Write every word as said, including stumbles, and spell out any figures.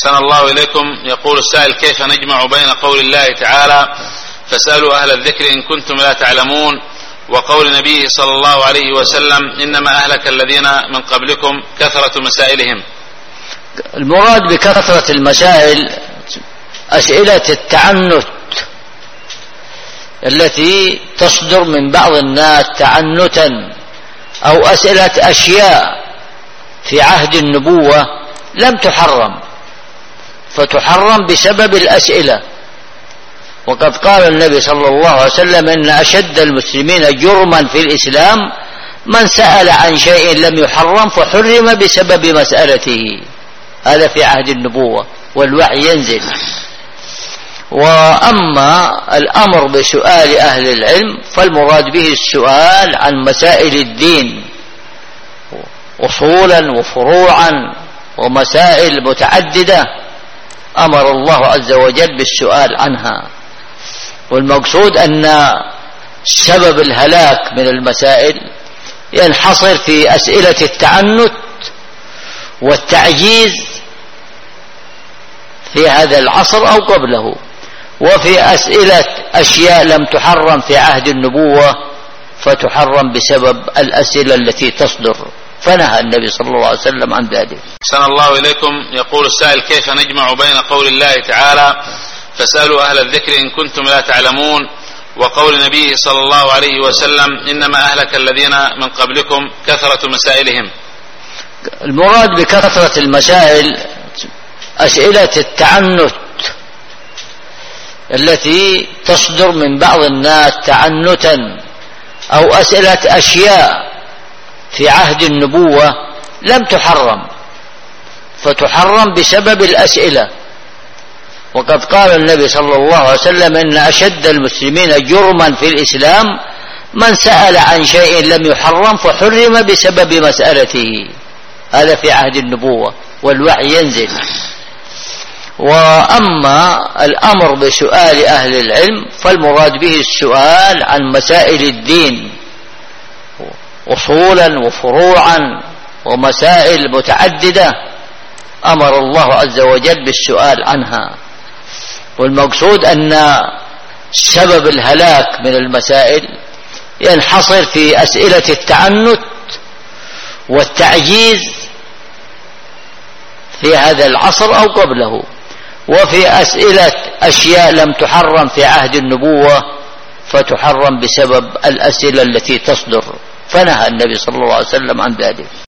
أحسن الله إليكم. يقول السائل: كيف نجمع بين قول الله تعالى فاسألوا أهل الذكر إن كنتم لا تعلمون وقول النبي صلى الله عليه وسلم إنما أهلك الذين من قبلكم كثرة مسائلهم؟ المراد بكثرة المسائل أسئلة التعنت التي تصدر من بعض الناس تعنتا، أو أسئلة أشياء في عهد النبوة لم تحرم فتحرم بسبب الأسئلة. وقد قال النبي صلى الله عليه وسلم: إن أشد المسلمين جرما في الإسلام من سأل عن شيء لم يحرم فحرم بسبب مسألته. هذا في عهد النبوة والوحي ينزل. وأما الأمر بسؤال أهل العلم فالمراد به السؤال عن مسائل الدين أصولا وفروعا ومسائل متعددة أمر الله عز وجل بالسؤال عنها. والمقصود أن سبب الهلاك من المسائل ينحصر في أسئلة التعنت والتعجيز في هذا العصر أو قبله، وفي أسئلة أشياء لم تحرم في عهد النبوة فتحرم بسبب الأسئلة التي تصدر، فنهى النبي صلى الله عليه وسلم عن ذلك. أحسن الله إليكم. يقول السائل: كيف نجمع بين قول الله تعالى فاسألوا أهل الذكر إن كنتم لا تعلمون وقول النبي صلى الله عليه وسلم إنما أهلك الذين من قبلكم كثرة مسائلهم؟ المراد بكثرة المسائل أسئلة التعنت التي تصدر من بعض الناس تعنتا، أو أسئلة أشياء في عهد النبوة لم تحرم فتحرم بسبب الأسئلة. وقد قال النبي صلى الله عليه وسلم: إن أشد المسلمين جرما في الإسلام من سأل عن شيء لم يحرم فحرم بسبب مسألته. هذا في عهد النبوة والوحي ينزل. وأما الأمر بسؤال أهل العلم فالمراد به السؤال عن مسائل الدين أصولا وفروعا ومسائل متعددة أمر الله عز وجل بالسؤال عنها. والمقصود أن سبب الهلاك من المسائل ينحصر في أسئلة التعنت والتعجيز في هذا العصر أو قبله، وفي أسئلة أشياء لم تحرم في عهد النبوة فتحرم بسبب الأسئلة التي تصدر، فنهى النبي صلى الله عليه وسلم عن ذلك.